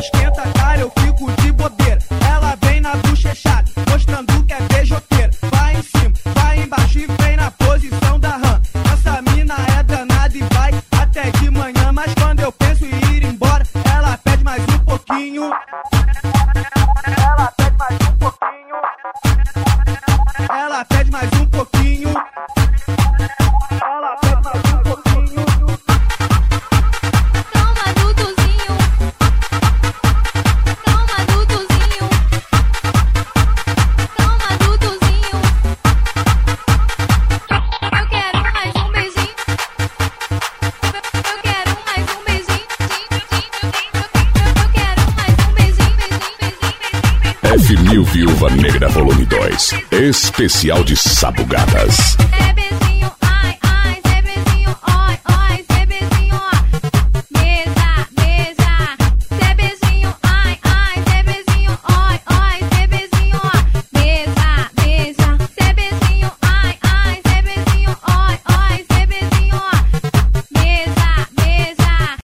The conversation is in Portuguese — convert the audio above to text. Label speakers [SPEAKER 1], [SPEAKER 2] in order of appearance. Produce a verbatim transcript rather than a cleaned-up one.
[SPEAKER 1] esquenta a cara, eu fico de bobeira. Ela vem na bochechada, mostrando que é beijoqueira. Vai em cima, vai embaixo e vem na posição da rã. Essa mina é danada e vai até de manhã. Mas quando eu penso em ir embora, ela pede mais um pouquinho. Ela pede mais um pouquinho. Ela pede mais um pouquinho. Ela pede mais um pouquinho.
[SPEAKER 2] Calma, duduzinho. Calma, duduzinho. Calma, duduzinho. Eu quero mais um beijinho. Eu quero mais um beijinho. Eu quero mais um beijinho, beijinho, beijinho, beijinho.
[SPEAKER 3] F mil Viúva Negra Volume dois. Especial de Sabugadas.
[SPEAKER 2] É beijinho.